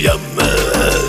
bağlıyam mən.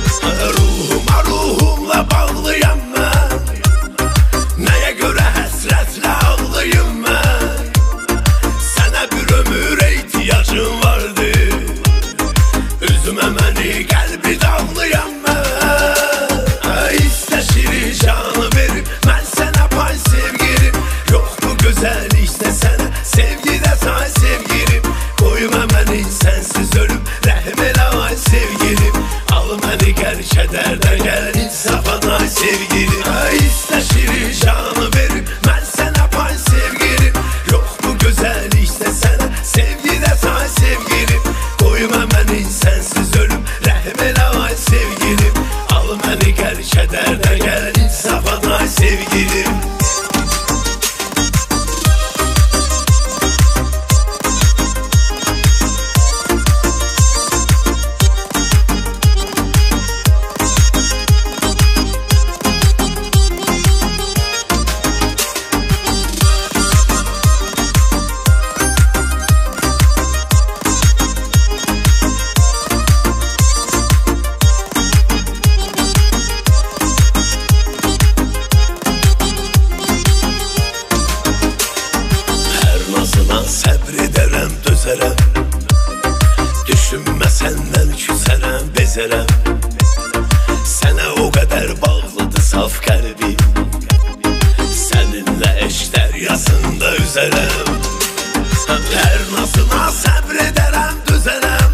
Ruhumla bağlıyam mən. Nəyə görə həsrətlə ağlıyım mən. Sənə bir ömür ehtiyacım vardı. Üzümə məni qəlbi dağlıyam mən. İstə şirin canı verib mən sənə pay sevgilim. Yox bu gözəllikdə sənə sevgidə say sevgilim. Qoyma məni sənsiz ölüm rəhm elə ay sevgilim. Al məni gəl kədərdə gəl insafana ay sevgilim. İstə şirin canı verib mən sənə pay sevgilim. Yox bu gözəllikdə sənə sevgidə say sevgilim. Qoyma məni sənsiz ölüm rəhm elə ay sevgilim. Al məni gəl kədərdə gəl insafana ay sevgilim. Səbr edərəm, dözərəm. Düşünmə səndən küsərəm, bezərəm. Sənə o qədər bağlıdır saf qəlbim. Səninlə eşq dəryasında üzərəm. Hər nasına səbr edərəm, dözərəm.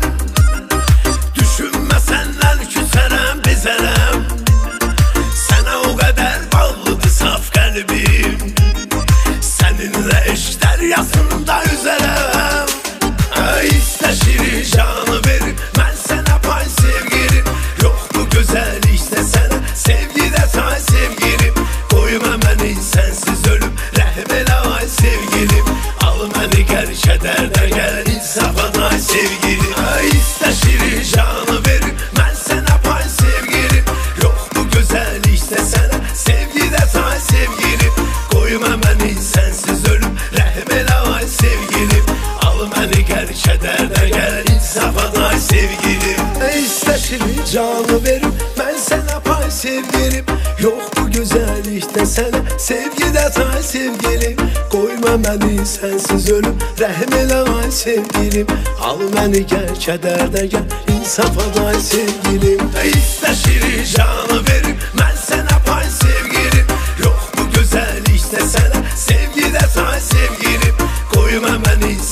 Düşünmə səndən küsərəm, bezərəm. Sənə o qədər bağlıdır saf qəlbim. Səninlə eşq dəryasında üzərəm. İstə şirin canı verib mən sənə pay sevgilim. Yox bu gözəllikdə sənə sevgidə say sevgilim. Qoyma məni sənsiz ölüm rəhm elə ay sevgilim. Al məni gəl kədərdə gəl insafana ay sevgilim. İstə şirin canı verib mən sənə pay sevgilim. Yox bu gözəllikdə sənə sevgidə say sevgilim. Qoyma məni sənsiz ölüm rəhm elə ay sevgilim. Al məni gəl kədərdə gəl insafana ay sevgilim. İstə şirin canı verib mən sənə pay sevgilim. Yox bu gözəllikdə sənə sevgidə say sevgilim. Qoyma məni sənsiz ölüm rəhm elə ay sevgilim. Al məni gəl kədərdə gəl insafana ay sevgilim. İstə şirin canı verib mən sənə pay sevgilim. Yox bu gözəllikdə sənə sevgidə say sevgilim. Qoyma məni